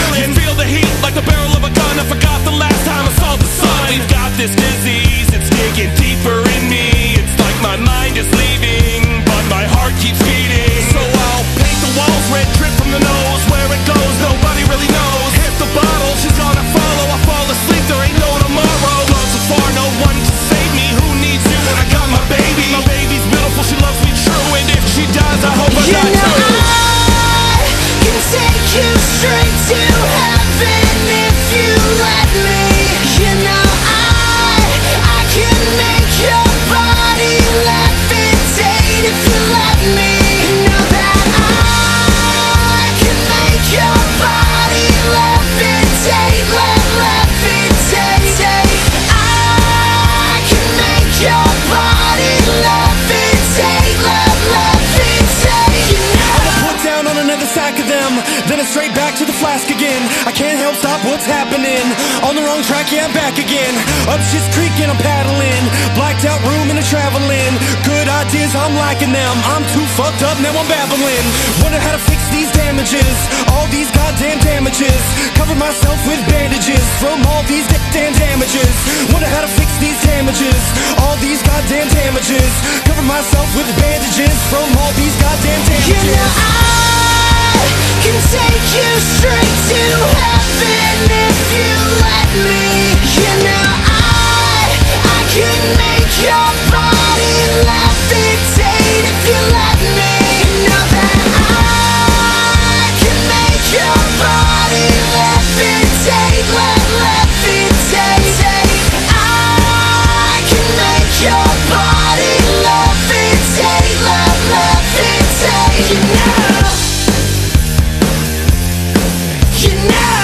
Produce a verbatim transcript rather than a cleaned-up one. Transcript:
feeling. Feel the heat like the barrel of a gun. I forgot the last time I saw the sun. We've got this disease, it's digging deeper in me. It's like my mind is leaving, but my heart keeps beating. So I'll paint the walls red, drip from the nose. Where it goes, nobody really knows. Hit the bottle, she's gonna follow. I fall asleep, there ain't no tomorrow. Love so far, no one to save me. Who needs you when I got my baby? My baby's beautiful, she loves me true. And if she dies, I hope I You die know too. I can take you straight to heaven if you let me. You know I, I can make your body levitate if you let me. Know that I can make your body levitate, le levitate. I can make your body levitate, le levitate. You know. I'ma put down on another sack of them, then it's straight back to the flask again. I can't help stop what's happening. On the wrong track, yeah, I'm back again. Up shit's creek and I'm paddling. Blacked out room and I'm traveling. Good ideas, I'm liking them. I'm too fucked up, now I'm babbling. Wonder how to fix these damages, all these goddamn damages. Cover myself with bandages from all these damn damages. Wonder how to fix these damages, all these goddamn damages. Cover myself with bandages from all these goddamn damages. You know I can take you straight to heaven if you let me. You know I, I can make your body levitate if you let me. Know that I can make your body levitate, le levitate. I can make your body levitate, le levitate. You know. You know